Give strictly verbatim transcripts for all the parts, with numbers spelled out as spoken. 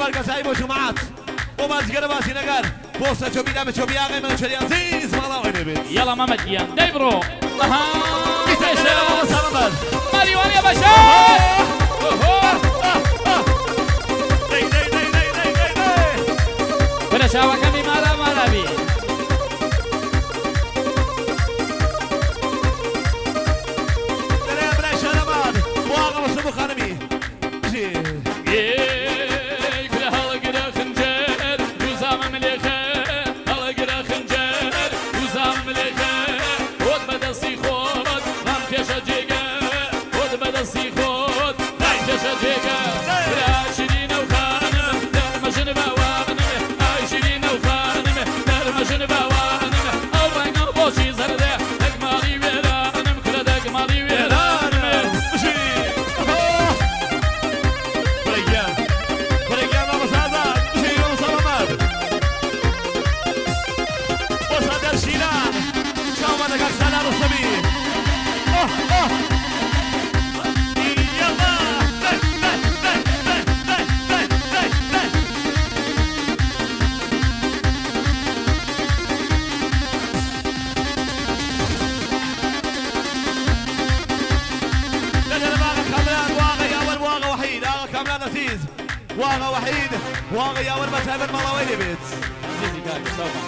مرکزی با جماعت و بازیگر بازی نگر بوسه چوبی دم چوبی آقای منوچهری عزیز بالا وینه بید يلا محمد يا دايبرو اها بیتایشه بابا سلام بر ماريوان يا باشا دی دی دی دی دی دی دی بنا شاوة كمي مارا مارا بي دلیم برای شهرمان و آقا مصطفى خانمی واغا وحيد واغا يا ولد بتعمل ملاوين بيت عزيزي قاعد سوا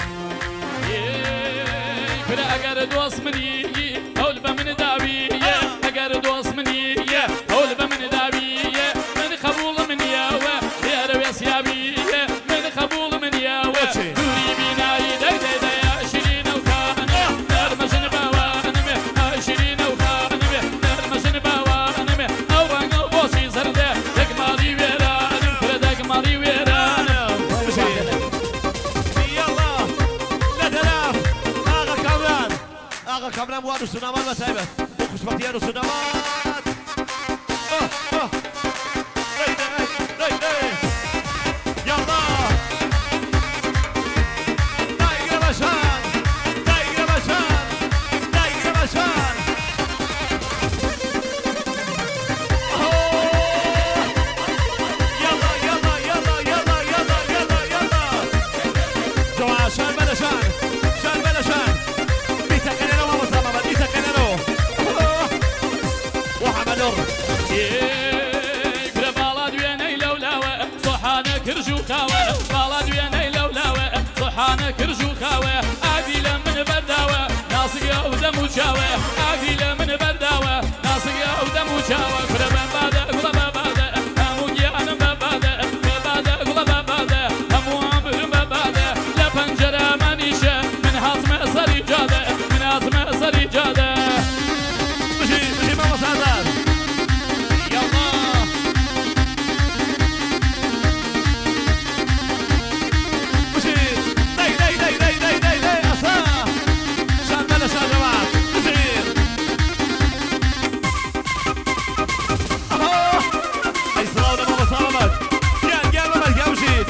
كلا أجر دوس مني هولبا من دابي أجر دوس مني هولبا من دابي من خبول من ياوه يا رويس يابي من خبول من ياوه دوري بينا يدك دي يا شيرين وكان نرمشن بوانم شيرين وكان نرمشن بوانم أو رانو بوشي زرده تكمالي ويرا مالي ويرانا يلا لا تلاف آغا كامران آغا كامران وادو سنامان وسايبت وخش بطيانو سنامان اه اه ري ري ري ري يلا دايقة بشان دايقة بشان دايقة بشان شان بلا شان شان بلا شان بيتا كنانو ما مصابة بيتا كنانو وحمدور كلا بالا دويني لولاوة صحانا كرجو خاوة بالا دويني لولاوة صحانا كرجو خاوة عاديلا من برداوة ناصق يا ودم وشاوة عاديلا من برداوة ناصق يا ودم وشاوة كلا بابادة كلا بابادة همو جيانا بابادة بابادة كلا بابادة همو عمر بابادة لبنجرة منيشة من هاصمة صري جادة من هاصمة صري جادة مشي مشي ماما سعدان يلا مشي داي داي داي داي داي داي داي أصلا شان بلا شان جماعة مشي أهو أي صلاة ماما صلمت جان جان ماما جا مشيت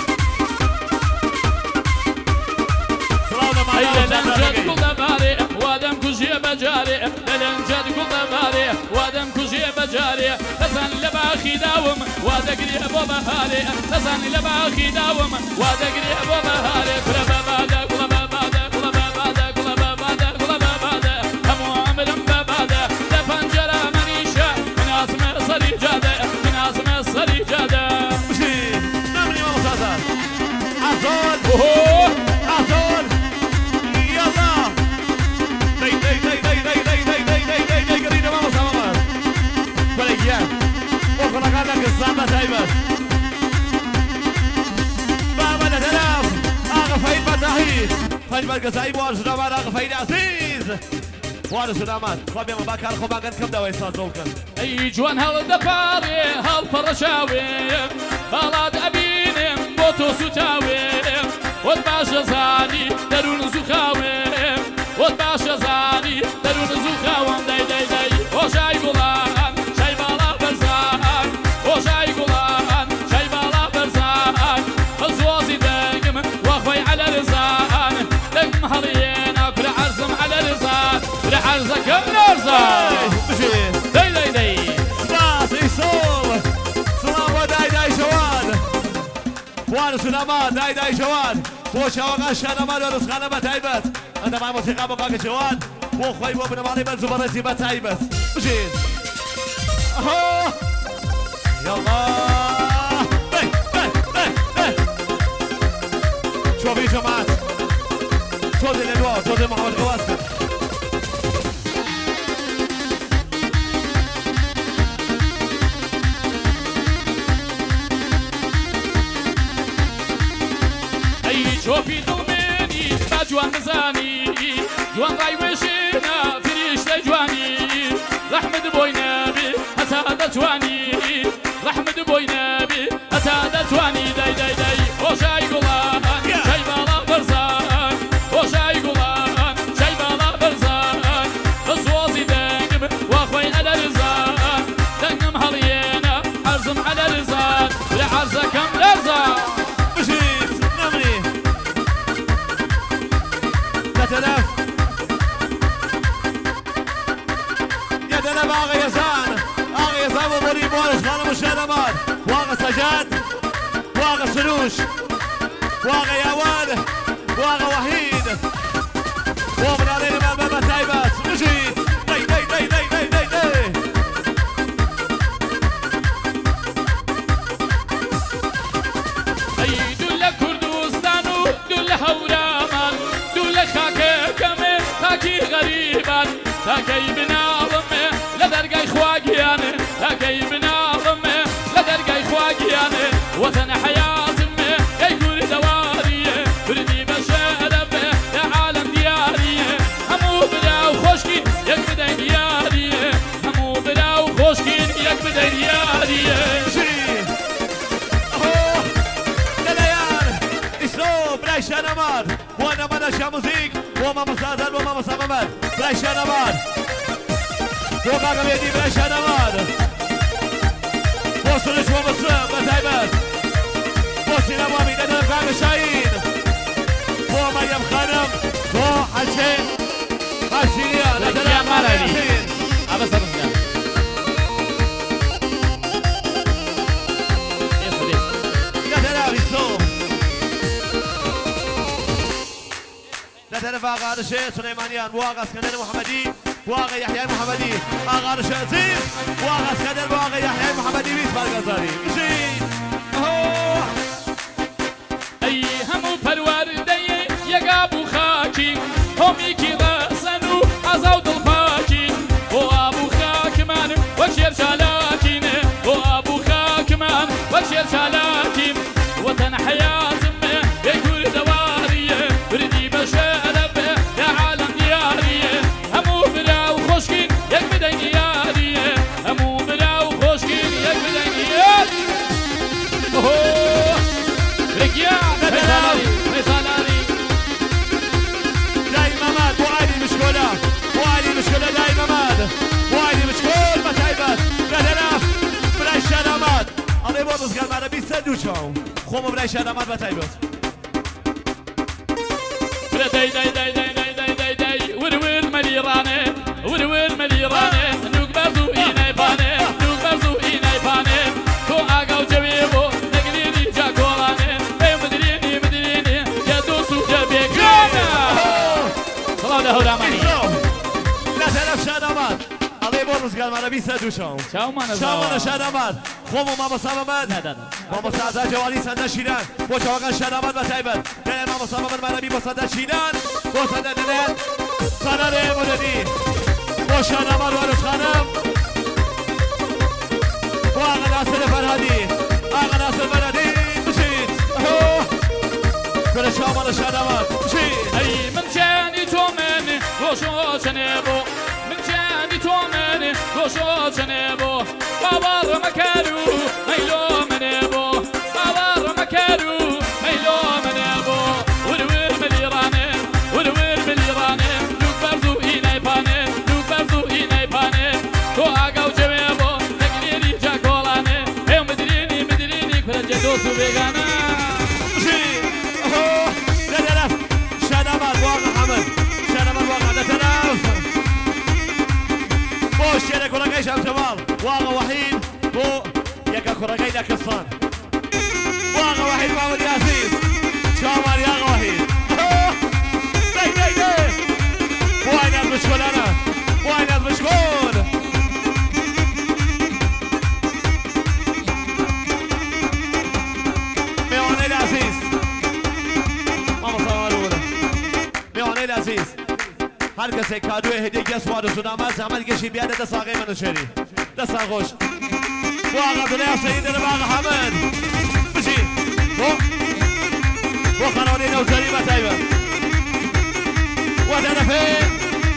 للنجد كل باري وادم كوجي بجاري للنجد كل باري وادم كوجي بجاري تزن لباخي داوم وادقري ابو بهاري تزن لباخي داوم وادقري ابو بهاري كل بابادا كل بابادا كل بابادا كل بابادا كل بابادا هم عامل بابادا لبنجرة منيشة من عاصمة صري جادة من عاصمة صري جادة مشي نمني ماما سعدان عزول اوه عزول يلا داي داي داي داي داي داي داي داي داي داي داي قرينا ماما سعدان بلقيان وكنا قاعدة قصامة سايبة بابا نتلاف آغا فايد فتاحي فايد بالقصايب وارس دامان آغا فايد عزيز وارس دامان خواب يما باكار خوبان قد كم دواء إستاذ زولكن اي جوان هل دباري هل فرشاوي بلاد ابيني بوتو ستاوي وتباش زاني درون زخاوي وتباش زاني درون زخاوي داي داي داي وشاي قلان شاي بالا برزان وشاي قلان شاي بالا برزان الزوازي دايم واخوي على رزان دايم هريين اكل عرزم على رزان لعرزك برزان داي داي داي سلاس يصول سلام وداي داي شوان وان سلامات داي داي جوان بو شواقع شانمان ورسخانة بتايبت عندما موسيقى بقاك جوان بو خوي بو بنمالي بنزو برسي بتايبت مجين اهو يلا اي اي اي اي شوفي يا جماعة صوت الانوار صوت محمد قواسم شوفي دڵمێنی با جوان نزانی جوان ڕای وێشێنە فریشتە جوانی ڕەحمت بۆی نەبێ هەتا دەتوانی ڕەحمت بۆی نەبێ هەتا دەتوانی دای دای دای خۆشای گوڵان شای باڵا بەرزان خۆشای گوڵان شای باڵا بەرزان بەسوازی دەنگم واخۆی ئەلەرزان دەنگم هەڵیێنە عەرزم ئەلەرزان لە عەرزەکەم لەرزان تلف يا دلب آغا يزان آغا يزان ومريم وارس خانم الشهدمان واغا سجاد واغا سلوش واغا يوان واغا وحيد ومن علينا مع بابا تايبات مجيد دي دي دي دي دي دي دي أي دول كردستان دول هورامان تاكي غريبا تاكي بناظمه لدرجاي خواجيانه تاكي بناظمه لدرجاي خواجيانه وطن حياتمه يقول دواريه بردي بشرفه يا عالم دياريه همو بلا وخوشكين يكبدن دياريه همو بلا وخوشكين يكبدن دياريه شنمان وانا من شاموزيك وما مساعدان وما مساممان بلاي شنمان وقاقا بيدي بلاي شنمان وصلش ومسلم بتايبات وصل امامي ندر قاقا شاهين ومريم خانم وحسين حسينيا ندر قاقا ياسين ابا سبسنا لتلف آغا رشيد سليمانيان واغا اسكندر محمدي واغا يحيى المحمدي آغا رشيد عزيز واغا اسكندر واغا يحيى المحمدي بيس بالغزالي مجيد اهو اي همو پروردي يقابو خاكي همي كي غسنو عزاو دلفاكي هو ابو خاكمان وشير شالاكين هو ابو خاكمان وشير شالاكين وطن حياتم يقول دواريه بردي بشر قال معنا بيسدوشهم خومو بلاي شهدامات بتايبت داي داي داي داي داي داي داي داي ورور مليرانه ورور مليرانه نوك بازو ايناي بانه نوك بازو ايناي بانه تو اغاو جويبو نغريني جاكولانه اي مدريني مدريني يا دوسو جبيكانا صلاة له راماني لا تلف شهدامات الله يبورس قال معنا بيسدوشهم شاو مانا شاو مانا شهدامات خومو ماما ساممد ماما سعدا جوانی سنده شیرن با چواقع شهدامت و تایبت دل ماما ساممد منبی با سنده شیرن با سنده دلت سنده مدنی با شهدامت و عروس خانم با آقا ناصر فرهادی آقا ناصر فرهادی بشید دل شامان شهدامت بشید ای من جانی تو من روشو چنبو من جانی تو من روشو چنبو باور مكارو ميلو منبو باور مكارو ميلو منبو ورور مليرانه ورور مليرانه لوك برزو ايناي بانه لوك برزو ايناي بانه تو اغاو جويبو نغريني جاكولانه اي مدريني مدريني كل جدوسو بيغانا شي اهو لا شادمان واقع حمد شادمان واقع لتناف بوش يا كوراكاي شام جمال واقع وحيد بو يا كوراكاي داك الصان واقع وحيد محمد هر کسی کادوی هدیه گس وارد سونامه زحمت کشی بیاد دست آقای منو شری دست خوش بو آقا دنیا سعید در باغ حمد بشی بو بو خرانی نوزری و تایبه و دنفه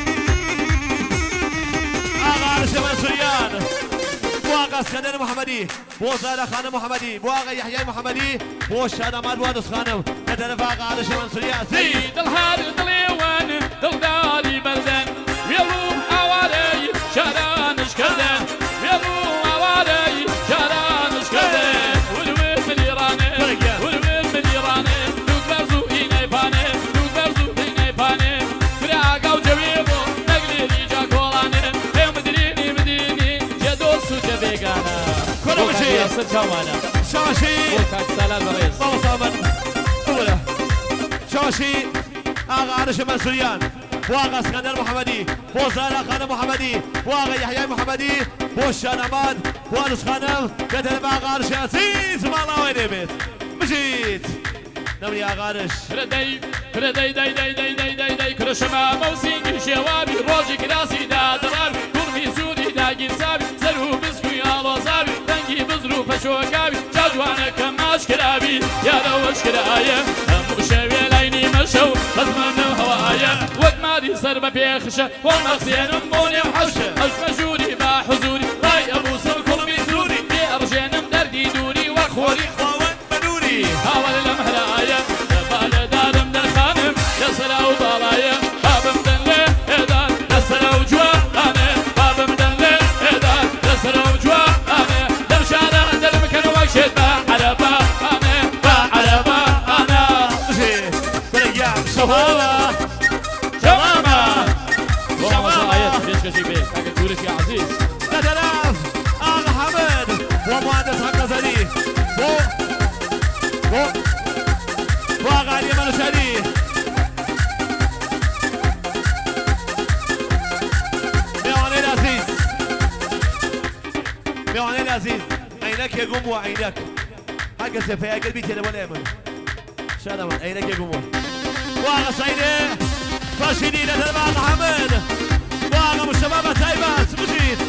آقا عرش منصوریان بو آقا اسکندر محمدی بو زهره خانم محمدی بو آقا یحیی محمدی بو شادمات وادس خانم دنفه آقا عرش منصوریان زید الهار دلیوان دلداری بردن ویلو آواری شارانش کردن ویلو آواری شارانش کردن ولوی ملیرانه ولوی ملیرانه دوک برزو اینه پانه دوک برزو اینه پانه فراغ و جویبو نگلی جا کولانه هم مدرینی مدینی جدو سوچه بیگانه کنو بشی یاسر چاوانا شاشی بوکاک سالار بغیز بابا صابر اولا شاشی آقا عرش منصوریان بو آقا اسکندر محمدی بو زهره خانم محمدی بو آقا یحیی محمدی بو شانماد بو عروس خانم بدل با آقا عرش عزیز مالا وینه بیت مجید نمری آقا عرش کردی کردی دی دی دی دی دی دی کرشما موسیقی شوابی روزی کراسی دادوار کرمی سوری داگیر سابی سرو بسکوی آلوزابی تنگی بزرو پشوکابی جاجوانه کماش کرابی یادوش کرایه هم شوی لینی مشو خزمن هوايه وقمادي سر ببيخشه والمغسين موني وحوشه حوش مجوري با حزوري راي ابو سر كل بيزوري في ارجانم دردي دوري واخوري خوان منوري هاول المهرايه بال دارم در خانم يسرا وبالايه بابم دله ادار يسرا وجوانه بابم دله ادار يسرا وجوانه در شارع در مكان وقشت با عربا انا با عربا انا بريا شباب شباب شباب ليش كشي بيه كاك تورش يا عزيز تدلاف آغا حمد ومهندس حق نظري بو بو بو آغا علي منوشاري ميواني العزيز ميواني العزيز عينك يا قوم وعينك حق سيفيا قلبي تلبون ايمن شادمان عينك يا قوم واغا سعيدي فاشيني لتلبان حمد واغا مشتبابة تايبات مجيد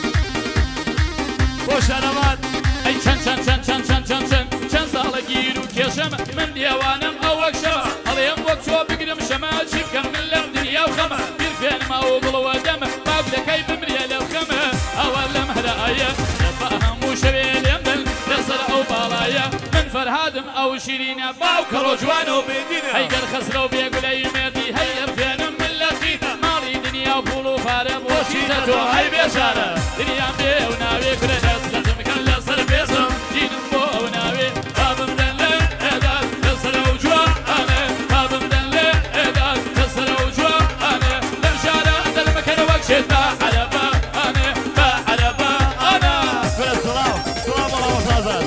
وشانمان اي شن شن شن شن شن شن شن شن سالا جيرو كيشم من ديوانم اوك شما عليهم وقت شو بقرم شما شيف كمل الدنيا وخما بير فين ما وضل ودم ما بدا كيف مريال الخما اول مهرايا فهم وشبيل يمدل يصل او بالايا من فرهادم او شيرين باو كروجوانو بيدينا هيقر خسرو بيقول اي ميدي هير فينم من لخيتا مالي دنيا وبولو فارم وشيتتو هاي بيشارة دنيا بيه وناوي كل ناس لازم كان لصر بيسم جينم بو وناوي بابم دنلي ادار لصر وجوانا بابم دنلي ادار لصر وجوانا لمشارة عند المكان وقشت با عربا انا با عربا انا فلا السلام سلام الله وصازر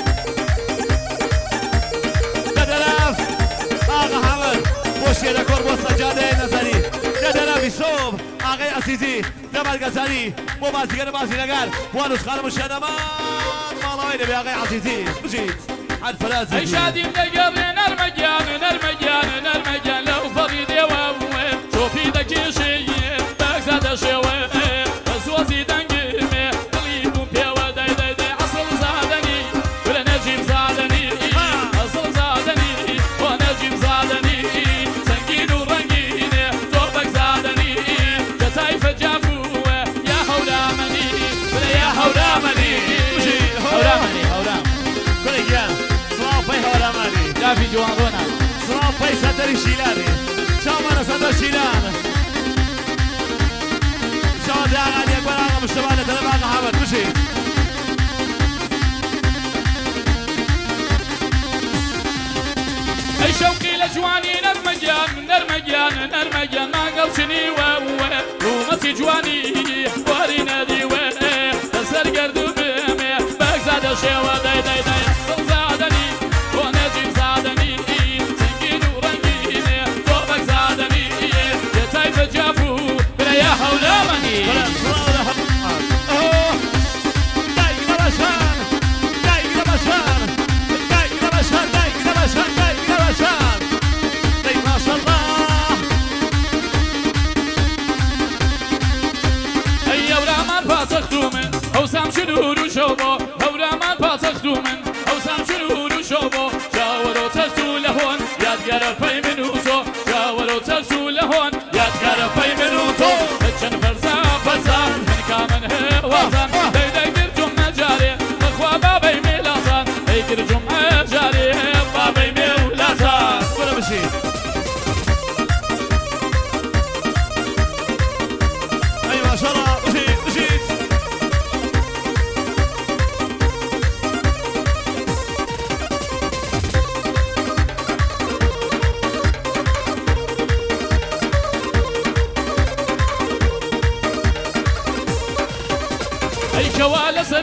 تدلاف آغا حمد وشي ركور بوسجادة نظري تدلاف يصوب آغا عزيزي دمال غزالي مو بازيگر بازينگر وانوس خانم الشنمان مالا وينه بي آغا عزيزي مجيد عن فرازي اي شادي لقرن نرمجان نرمجان نرمجان لو فريد يوامه شوفي دكي شيء بكزاد شوه زوزي دنجمه قليب بيوا داي داي داي اصل زادني ولا نجيب زادني اصل زادني ونجيب زادني سنجين ورنجين صوبك زادني كتايف جافوه يا هولامني ولا يا هولامني هولامني هولام بريان صافي هولاماني جافي جوانغونا صافي سدري شيلاني شامانا سدر شيلان شاد آغا دي اكبر آغا مشتبانة تلب آغا حمد مشيد اي شوقي لجواني نرمجان نرمجان نرمجان ما قلشني وهو رومتي جواني واري نادي وين تسر قردو بمي بكزاد الشيوة داي داي داي صل زادني ونجيب زادني سنجين ورنجين صوبك زادني يتايف جافو بلا يا حولامني بلا صلاة اوه دايق نبشان دايق نبشان دايق نبشان دايق نبشان دايق نبشان دايق ما شاء الله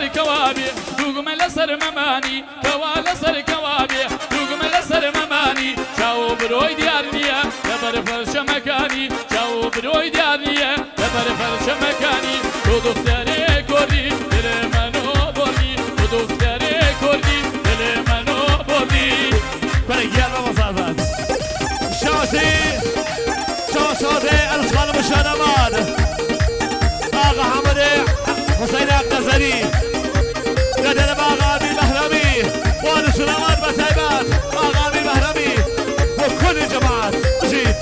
كوابي دوغم لسر مماني كوا لسر كوابي دوغم لسر مماني شاو بروي ديارنيا لبر فرش مكاني شاو بروي ديارنيا لبر فرش مكاني تو دختري كردي دل منو بردي تو دختري كردي دل منو بردي بريال ومصازات شوسي شوسي الاسخان مشانماد آقا حمدي حسين اقتزري قدر باغا امين مهرمي وان سليمان بتايبات آقا امين مهرمي وكل الجماعات جيت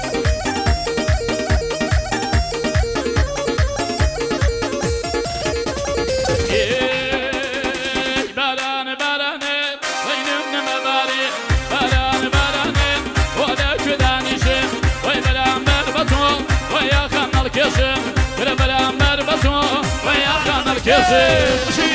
باران باران وينم مباري باران باران ولا كدانيشم وي بلام بربطو ويا خان الكشم بلام بربطو ويا خان الكشم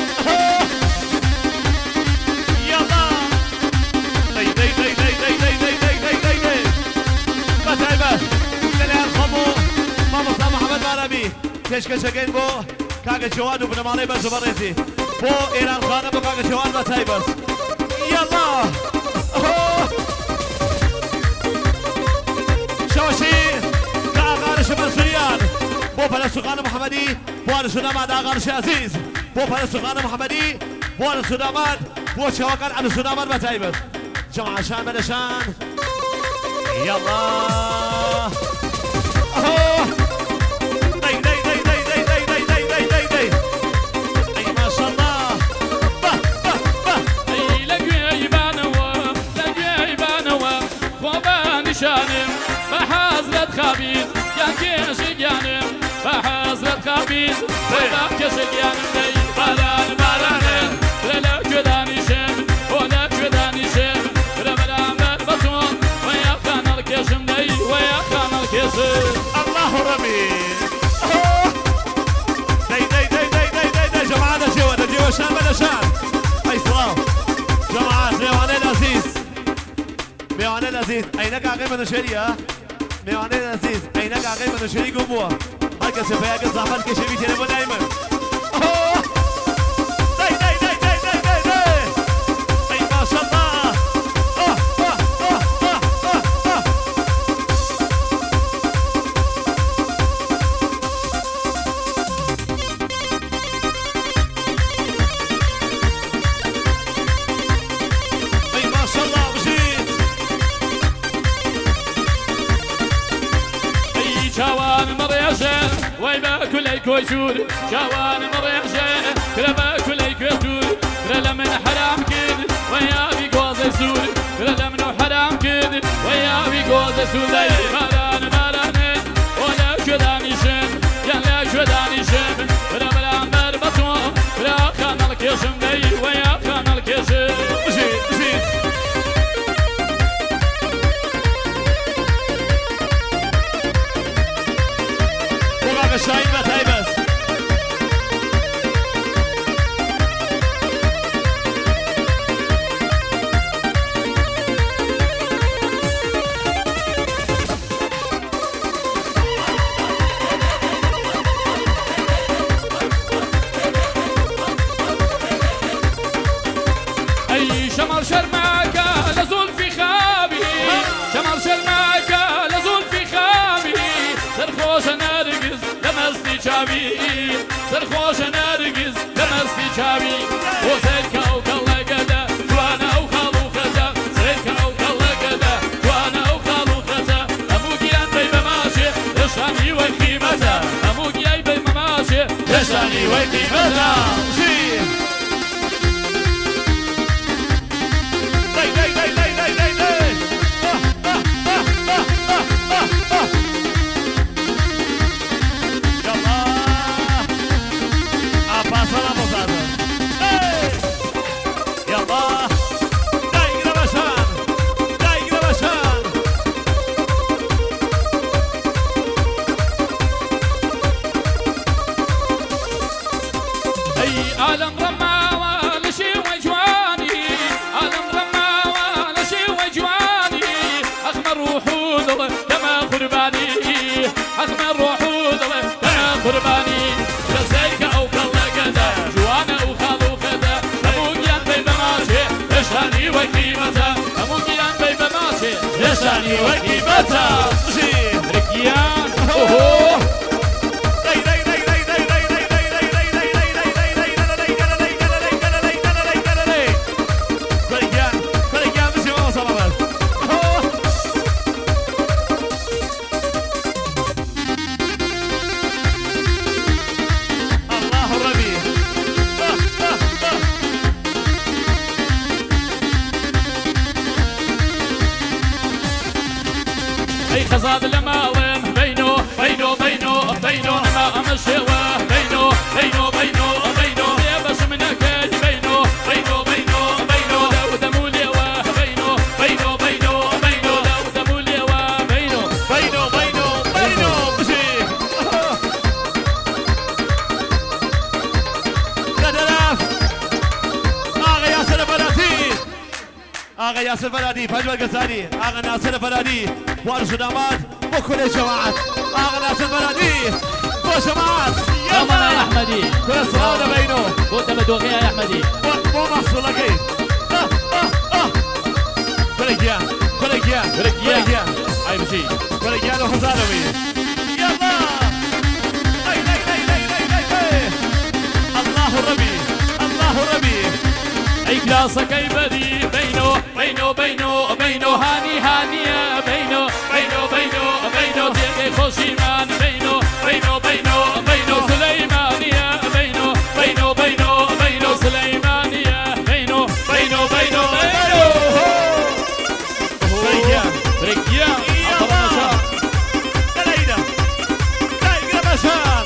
يلا دي دي دي دي دي دي دي دي دي دي دي بتايبات كلي الخمو ماما محمد مهرمي كشكشكين بو كاكا جوان وبنماني بس بريتي بو إيران خانة بو كاكا جوان بتايبات يلا شوشي كاغارش منصوريان بو فلسطين محمدي بو السلامات اغارش عزيز بو فلسطين محمدي بو السلامات بو شواكان على السلامات بتايبات جماعة شان بلشان يلا اهو دي دي دي دي دي دي دي دي دي دي دي اي ما شاء الله به به به اي لقي يبانوا لقي يبانوا وبان شانم بحضرة خبيز يا كيش جانم بحضرة خبيز ولا كيش جانم دي باران باران لا كداني شم ولا كداني شم رمضان بربطون ويا خان الكشم دي ويا خان الكشم الله ربي دي دي دي دي دي دي دي جماعة جوا جوا شان بلا شان اي سلام جماعة ميواني العزيز ميواني العزيز اينك عقيم من الشريعة ميواني العزيز اينك عقيم من الشريعة قبوة هكا سفاياك الزعفات كشبي تليفون دايما دي دي دي دي دي دي دي اي ما شاء الله اه اه اه اه اه اه اي ما شاء الله بجيت اي جوان مريشة ويبا كل كويسور جوان مريشة كربا كل كويسور كرلا من حرام كد ويا بيقوز سور كرلا من حرام كد ويا بيقوز سور باران باران ولا كداني شم يلا كداني شم رمضان بربطو ولا خان الكشم دي ويا خان الكشم بجيت بجيت وقع الشاهين بتايبس اي شمال شرماكا لزول في خابي شمال شرماكا لزول في خابي سرخوش نرقز لمستي شابي سرخوش نرقز لمستي شابي وسيركا وكلا قدا جوانا وخالو خزا سيركا وكلا قدا جوانا وخالو خزا ابوكي انتي بماشي رشاني وقيمتها ابوكي اي بماشي رشاني وقيمتها يلا عباس ولا مصادر زاني وكيبتا ركيان اوهو خزاد لماوين بينو بينو بينو بينو ما امشيوه بينو بينو بينو بينو يا بس منك بينو بينو بينو بينو لو دموليوه بينو بينو بينو بينو لو دموليوه بينو بينو بينو بينو بشي ثلاث آغا ياسر الفرادي آغا ياسر الفرادي فجوة القزاني آغا ناصر الفرادي وارث داماد وكل الجماعات آغا ناصر الفرادي وجماعات يلا يا احمدي كل الصلاة بينه وانت بدوغي يا احمدي مو محصول لك اه اه اه كوليجيان كوليجيان كوليجيان اي بشي كوليجيان وخزانوي يلا لي لي لي لي لي لي الله الربي الله الربي اي كلاسك اي بدي بينو بينو بينو بينو هاني هانية بينو بينو بينو بينو تيجي خوشيمان بينو بينو بينو بينو سليمانية بينو بينو بينو بينو سليمانية بينو بينو بينو بينو رجيان رجيان يلا دلينا دايقنا بشار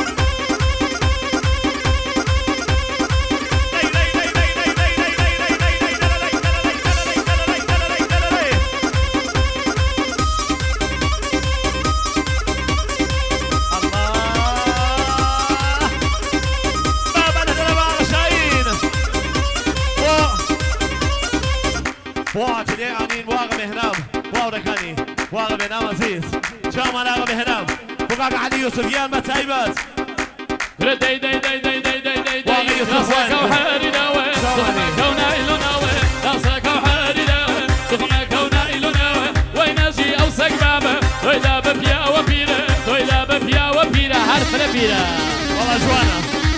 واحد يعني واقع بهنام واو ركاني واقع بهنام عزيز شامان واقع بهنام وقاقع علي يوسف يا متايبات داي داي داي داي داي داي داي داي واقع يوسف وين كوحري داوي سخنا كونا إلو ناوي ناسا كوحري داوي سخنا كونا إلو ناوي ويناجي أو سقبابة تويدا ببيا وبيرة تويدا ببيا وبيرة حرف لبيرة والله جوانا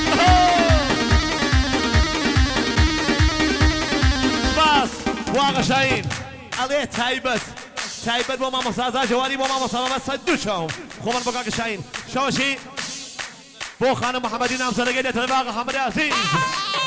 سباس واقع شاهين عليه تايبت تايبت بو ماما سازا جواني بو ماما سازا صدو شاهم خوبان بقاقع شاهين شوشي بو خانم محمدی نام سرگیده تنباق حمد عزیز